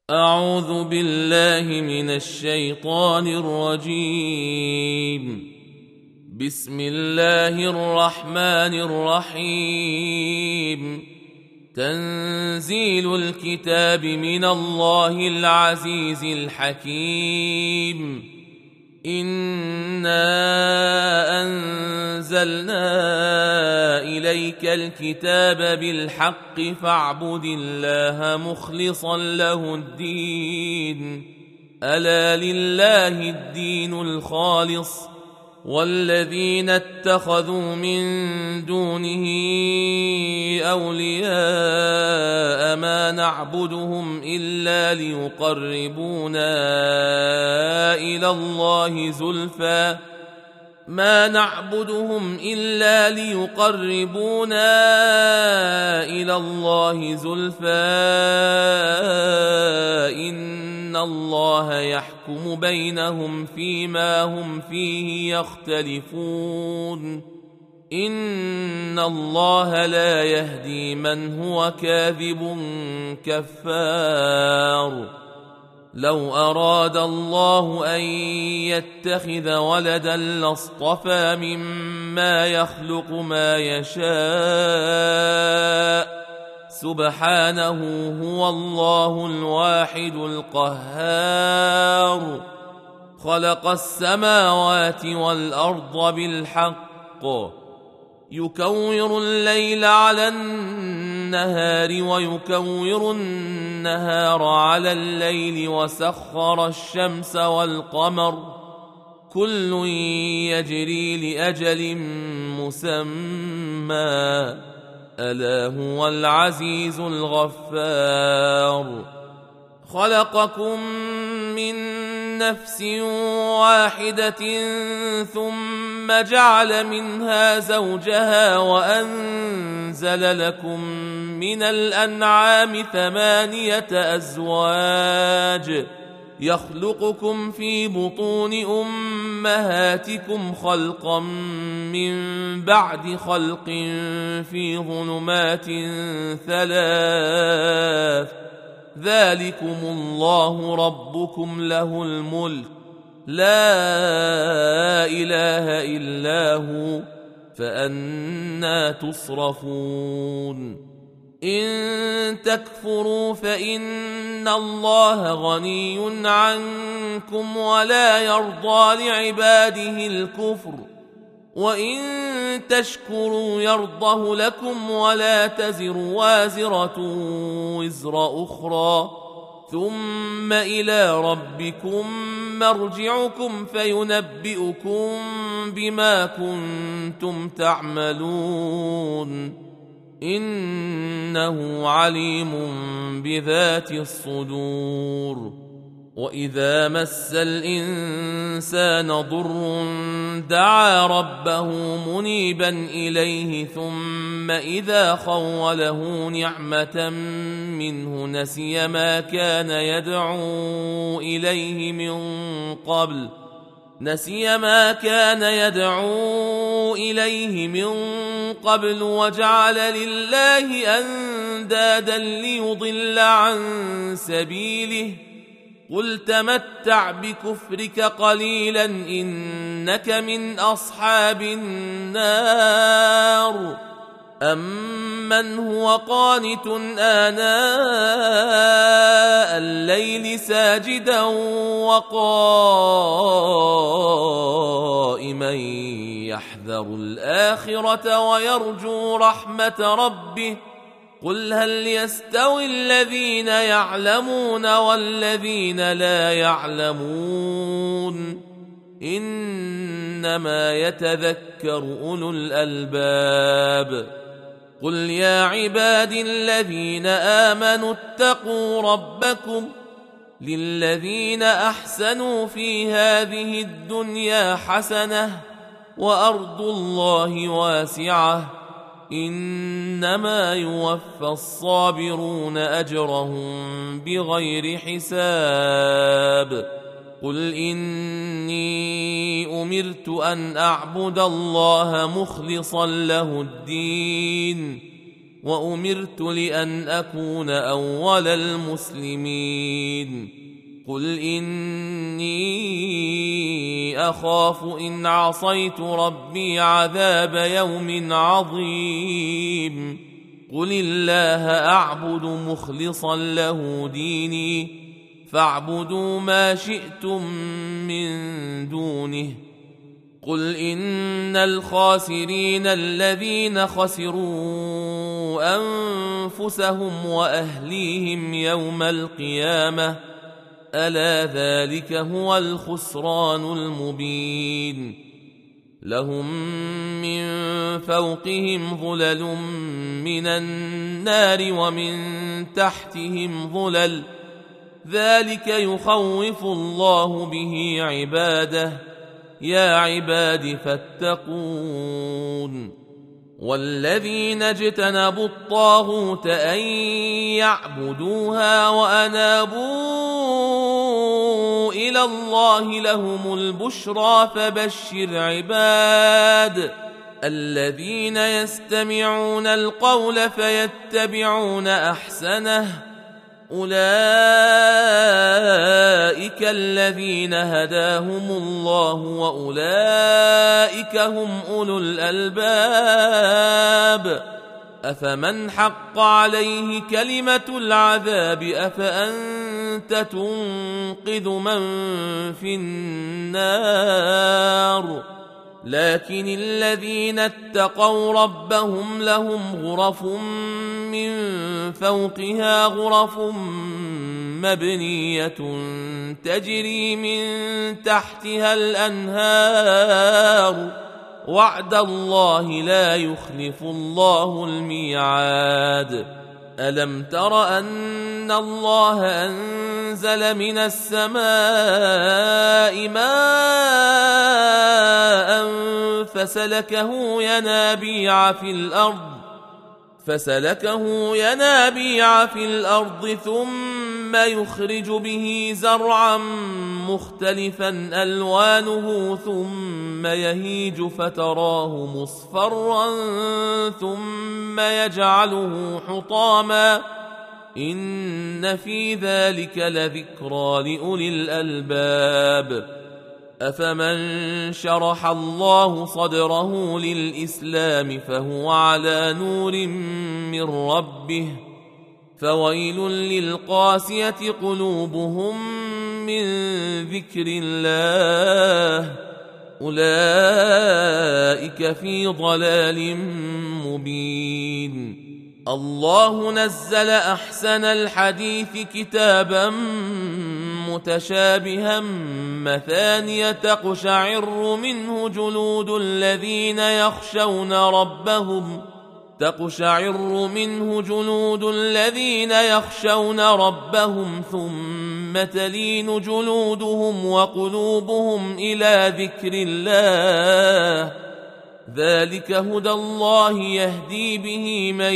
أعوذ بالله من الشيطان الرجيم. بسم الله الرحمن الرحيم. تنزيل الكتاب من الله العزيز الحكيم. إنا أنزلنا إليك الكتاب بالحق فاعبد الله مخلصا له الدين. ألا لله الدين الخالص والذين اتخذوا من دونه أولياء ما نعبدهم إلا ليقربونا إلى الله زلفى إن الله يحكم بينهم فيما هم فيه يختلفون. إن الله لا يهدي من هو كاذب كفار. لو أراد الله أن يتخذ ولدا لاصطفى مما يخلق ما يشاء سبحانه هو الله الواحد القهار. خلق السماوات والأرض بالحق يكور الليل على النهار ويكور النهار على الليل وسخر الشمس والقمر كل يجري لأجل مسمى ألا هو العزيز الغفار. خلقكم من نفس واحدة ثم جعل منها زوجها وأنزل لكم من الأنعام 8 أزواج يخلقكم في بطون أمهاتكم خلقا من بعد خلق في ظلمات 3 ذلكم الله ربكم له الملك لا إله إلا هو فأنى تصرفون. إن تكفروا فإن الله غني عنكم ولا يرضى لعباده الكفر وإن تشكروا يرضه لكم ولا تزر وازرة وزر أخرى ثم إلى ربكم مرجعكم فينبئكم بما كنتم تعملون. إنه عليم بذات الصدور. وإذا مس الإنسان ضر دعا ربه منيبا إليه ثم إذا خوله نعمة منه نسي ما كان يدعو إليه من قبل وجعل لله أندادا ليضل عن سبيله. قل تمتع بكفرك قليلا إنك من أصحاب النار. أمن هو قانت آناء الليل ساجدا وقائما يحذر الآخرة ويرجو رحمة ربه. قل هل يستوي الذين يعلمون والذين لا يعلمون إنما يتذكر أولو الألباب. قل يا عبادي الذين آمنوا اتقوا ربكم للذين أحسنوا في هذه الدنيا حسنة وأرض الله واسعة إنما يوفى الصابرون أجرهم بغير حساب. قل إني أمرت أن أعبد الله مخلصا له الدين وأمرت لأن أكون أول المسلمين. قل إني أخاف إن عصيت ربي عذاب يوم عظيم قل الله أعبد مخلصا له ديني فاعبدوا ما شئتم من دونه قل إن الخاسرين الذين خسروا أنفسهم وأهليهم يوم القيامة ألا ذلك هو الخسران المبين لهم من فوقهم ظلل من النار ومن تحتهم ظلل ذلك يخوف الله به عباده يا عباد فاتقون والذين اجتنبوا الطاغوت أن يعبدوها وأنابوا إلى الله لهم البشرى فبشر عباد الذين يستمعون القول فيتبعون أحسنه أولئك الذين هداهم الله وأولئك هم أولو الألباب أفمن حق عليه كلمة العذاب أفأنت تنقذ من في النار لكن الذين اتقوا ربهم لهم غرف من فوقها غرف مبنية تجري من تحتها الأنهار وعد الله لا يخلف الله الميعاد ألم تر أن الله أنزل من السماء ماء فسلكه ينابيع في الأرض ثم يخرج به زرعا مختلفا ألوانه ثم يهيج فتراه مصفرا ثم يجعله حطاما إن في ذلك لذكرى لأولي الألباب أفمن شرح الله صدره للإسلام فهو على نور من ربه فويل للقاسية قلوبهم من ذكر الله أولئك في ضلال مبين الله نزل أحسن الحديث كتابا متشابها مثانية تقشعر منه جلود الذين يخشون ربهم ثم تلين جلودهم وقلوبهم إلى ذكر الله ذلك هدى الله يهدي به من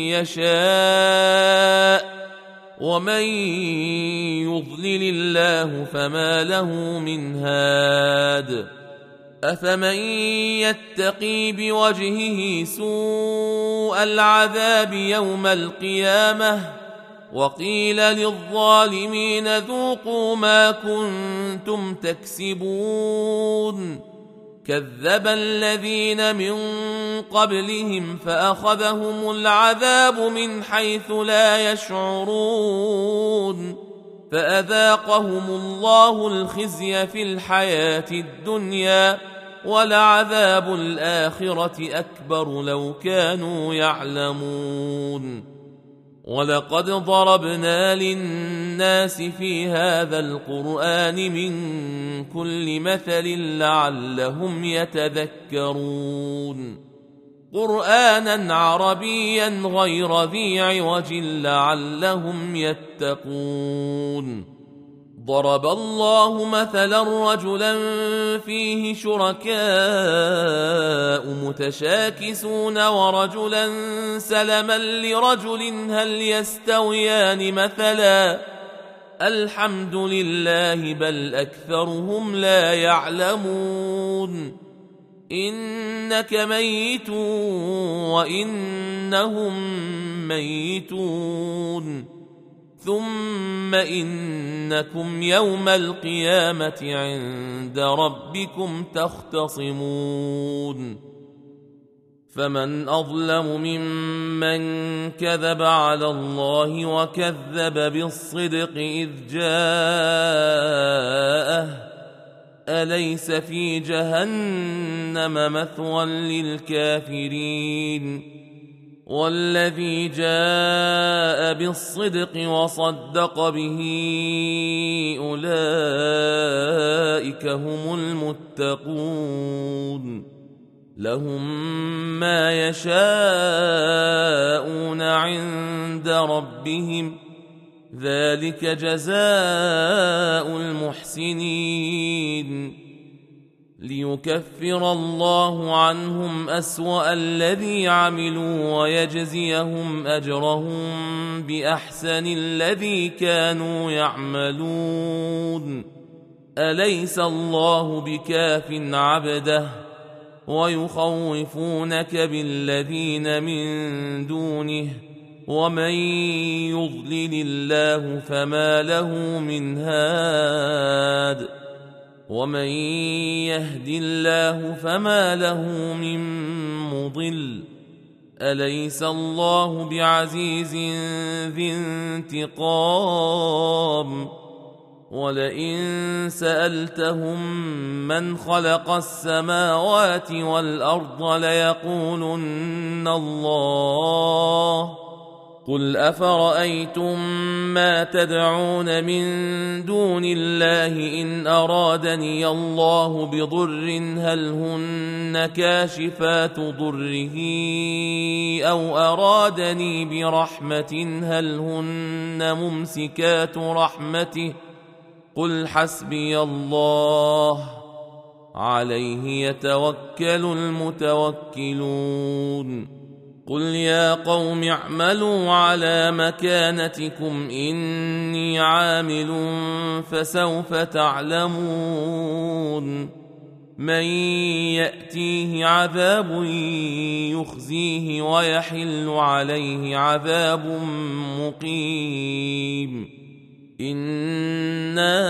يشاء ومن يضلل الله فما له من هاد أفمن يتقي بوجهه سوء العذاب يوم القيامة وقيل للظالمين ذوقوا ما كنتم تكسبون كذب الذين من قبلهم فأخذهم العذاب من حيث لا يشعرون فأذاقهم الله الخزي في الحياة الدنيا ولعذاب الآخرة أكبر لو كانوا يعلمون ولقد ضربنا للناس في هذا القرآن من كل مثل لعلهم يتذكرون قرآنا عربيا غير ذي عوج لعلهم يتقون ضرب الله مثلا رجلا فيه شركاء متشاكسون ورجلا سلما لرجل هل يستويان مثلا الحمد لله بل أكثرهم لا يعلمون إنك ميت وإنهم ميتون ثم إن إنكم يوم القيامة عند ربكم تختصمون فمن أظلم ممن كذب على الله وكذب بالصدق إذ جاءه أليس في جهنم مثوى للكافرين والذي جاء بالصدق وصدق به أولئك هم المتقون لهم ما يشاءون عند ربهم ذلك جزاء المحسنين ليكفر الله عنهم أسوأ الذي عملوا ويجزيهم أجرهم بأحسن الذي كانوا يعملون أليس الله بكاف عبده ويخوفونك بالذين من دونه ومن يضلل الله فما له من هاد ومن يهد الله فما له من مضل أليس الله بعزيز ذي انتقام ولئن سألتهم من خلق السماوات والأرض ليقولن الله قل أفرأيتم ما تدعون من دون الله إن أرادني الله بضر هل هن كاشفات ضره أو أرادني برحمة هل هن ممسكات رحمته قل حسبي الله عليه يتوكل المتوكلون قل يا قوم اعملوا على مكانتكم إني عامل فسوف تعلمون من يأتيه عذاب يخزيه ويحل عليه عذاب مقيم إنا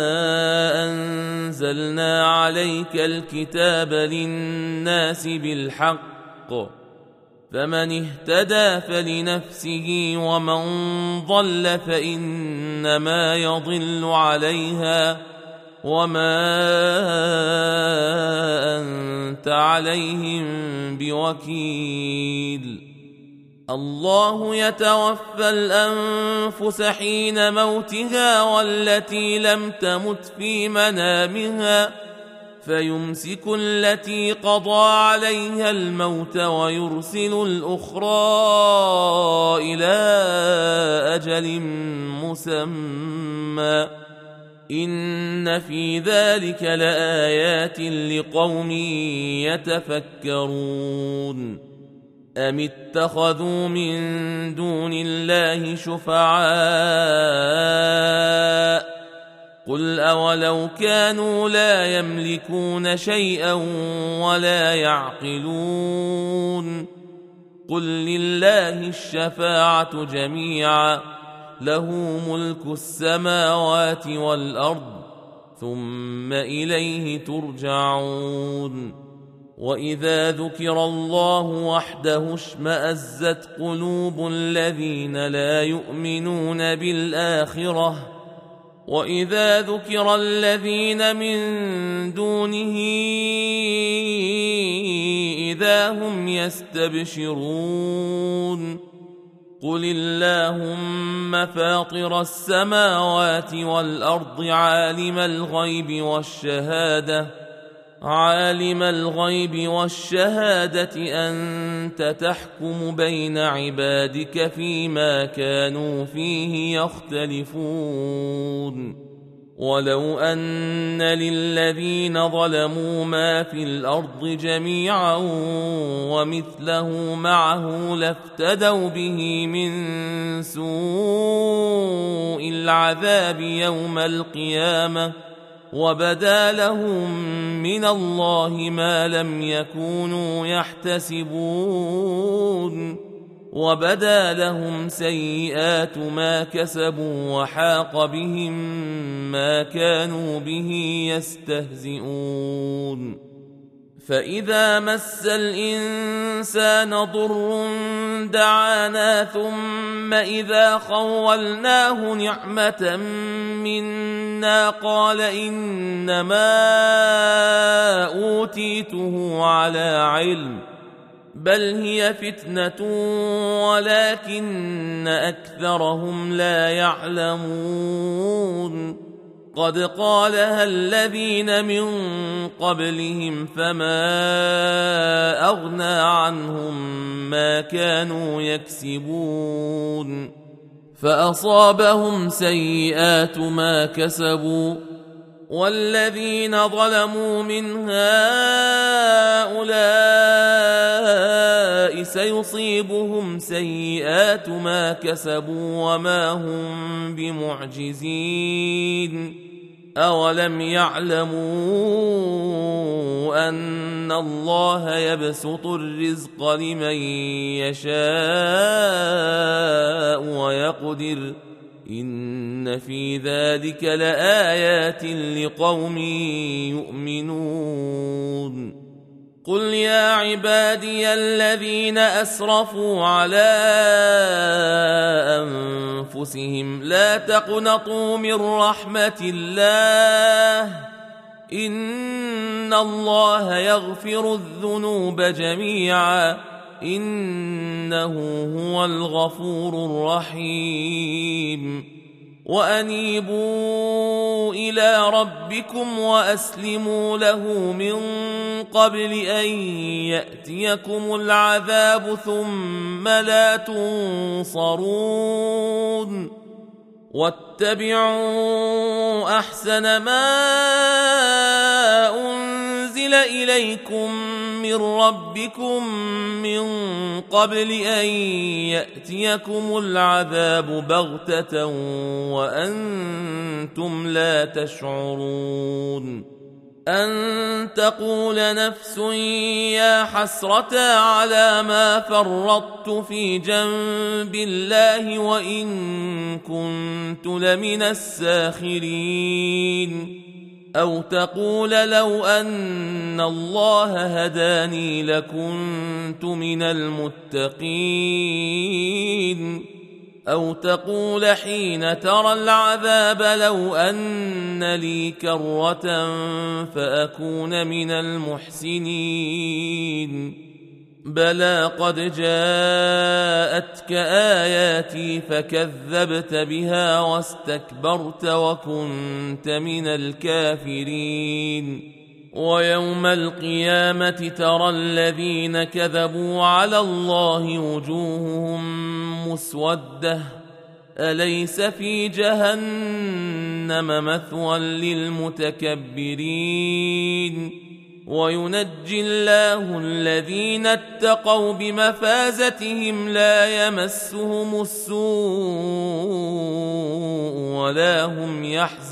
أنزلنا عليك الكتاب للناس بالحق فمن اهتدى فلنفسه ومن ضل فإنما يضل عليها وما أنت عليهم بوكيل الله يتوفى الأنفس حين موتها والتي لم تمت في منامها فيمسك التي قضى عليها الموت ويرسل الأخرى إلى أجل مسمى إن في ذلك لآيات لقوم يتفكرون أم اتخذوا من دون الله شفعاء قل أولو كانوا لا يملكون شيئا ولا يعقلون قل لله الشفاعة جميعا له ملك السماوات والأرض ثم إليه ترجعون وإذا ذكر الله وحده اشمأزت قلوب الذين لا يؤمنون بالآخرة وإذا ذكر الذين من دونه إذا هم يستبشرون قل اللهم فاطر السماوات والأرض عالم الغيب والشهادة أنت تحكم بين عبادك فيما كانوا فيه يختلفون ولو أن للذين ظلموا ما في الأرض جميعا ومثله معه لافتدوا به من سوء العذاب يوم القيامة وبدا لهم من الله ما لم يكونوا يحتسبون وبدا لهم سيئات ما كسبوا وحاق بهم ما كانوا به يستهزئون. فإذا مس الإنسان ضر دعانا ثم إذا خولناه نعمة منا قال إنما أوتيته على علم بل هي فتنة ولكن أكثرهم لا يعلمون. قد قالها الذين من قبلهم فما أغنى عنهم ما كانوا يكسبون فأصابهم سيئات ما كسبوا والذين ظلموا من هؤلاء سيصيبهم سيئات ما كسبوا وما هم بمعجزين. أولم يعلموا أن الله يبسط الرزق لمن يشاء ويقدر إن في ذلك لآيات لقوم يؤمنون. قل يا عبادي الذين أسرفوا على أنفسهم لا تقنطوا من رحمة الله إن الله يغفر الذنوب جميعا إنه هو الغفور الرحيم. وأنيبوا إلى ربكم وأسلموا له من قبل أن يأتيكم العذاب ثم لا تنصرون. واتبعوا أحسن ما أنزل إليكم من ربكم من قبل أن يأتيكم العذاب بغتة وأنتم لا تشعرون. أن تقول نفس يا حسرة على ما فرطت في جنب الله وإن كنت لمن الساخرين. أو تقول لو أن الله هداني لكنت من المتقين. أو تقول حين ترى العذاب لو أن لي كرة فأكون من المحسنين. بلى قد جاءتك آياتي فكذبت بها واستكبرت وكنت من الكافرين. ويوم القيامة ترى الذين كذبوا على الله وجوههم مسودة أليس في جهنم مثوى للمتكبرين. وينجي الله الذين اتقوا بمفازتهم لا يمسهم السوء ولا هم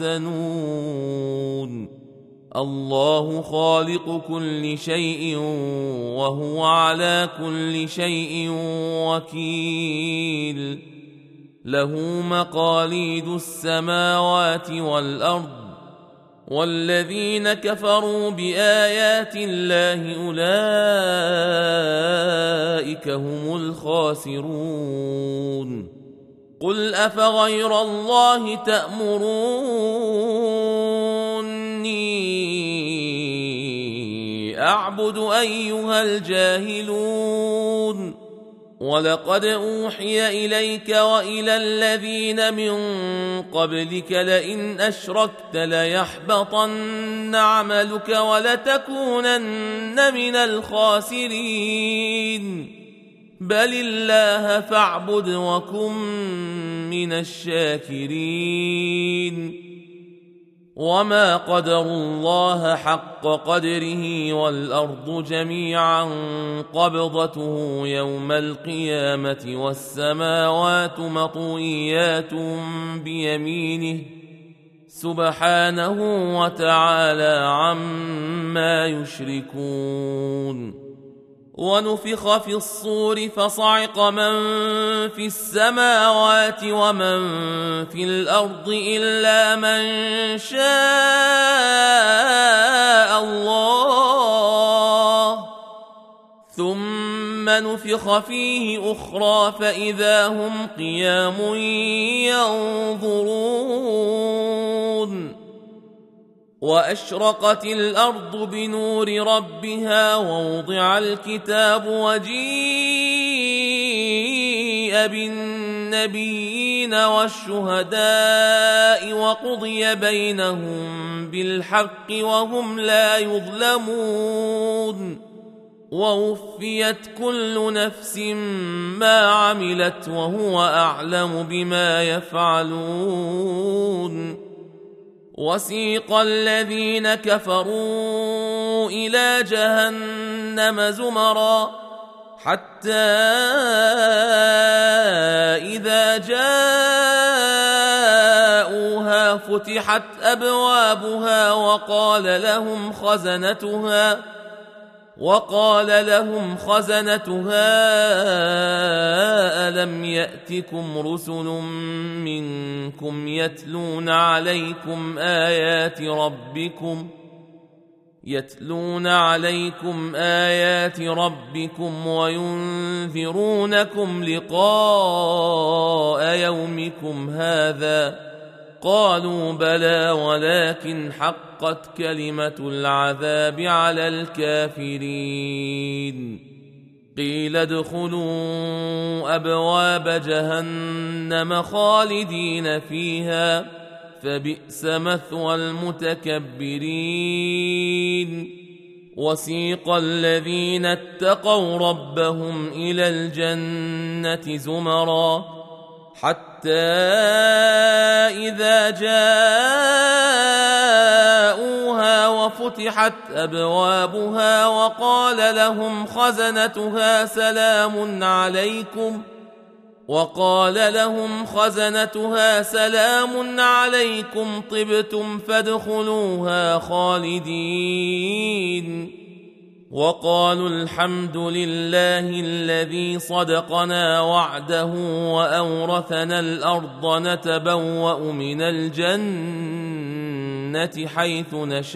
يحزنون. الله خالق كل شيء وهو على كل شيء وكيل. له مقاليد السماوات والأرض والذين كفروا بآيات الله أولئك هم الخاسرون. قل أفغير الله تأمروني أعبد أيها الجاهلون. ولقد أوحي إليك وإلى الذين من قبلك لئن أشركت ليحبطن عملك ولتكونن من الخاسرين. بل الله فاعبد وكن من الشاكرين. وما قدروا الله حق قدره والأرض جميعا قبضته يوم القيامة والسماوات مطويات بيمينه سبحانه وتعالى عما يشركون. ونفخ في الصور فصعق من في السماوات ومن في الأرض إلا من شاء الله، ثم نفخ فيه أخرى فإذا هم قيام ينظرون. وأشرقت الأرض بنور ربها ووضع الكتاب وجيء بالنبيين والشهداء وقضي بينهم بالحق وهم لا يظلمون. ووفيت كل نفس ما عملت وهو أعلم بما يفعلون. وسيق الذين كفروا إلى جهنم زمرا حتى إذا جاءوها فتحت أبوابها وقال لهم خزنتها ألم يأتكم رسل منكم يتلون عليكم آيات ربكم وينذرونكم لقاء يومكم هذا؟ قالوا بلى ولكن حقت كلمة العذاب على الكافرين. قيل ادخلوا أبواب جهنم خالدين فيها فبئس مثوى المتكبرين. وسيق الذين اتقوا ربهم إلى الجنة زمرا حتى إذا جاءوها وفتحت أبوابها وقال لهم خزنتها سلام عليكم طبتم فادخلوها خالدين. وقالوا الحمد لله الذي صدقنا وعده وأورثنا الأرض نتبوأ من الجنة حيث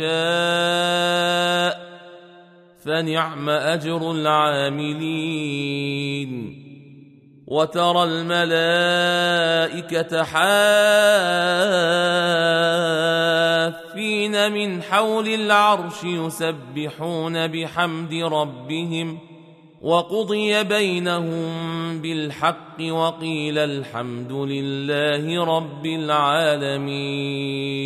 نشاء فنعم أجر العاملين. وترى الملائكة حافين من حول العرش يسبحون بحمد ربهم وقضي بينهم بالحق وقيل الحمد لله رب العالمين.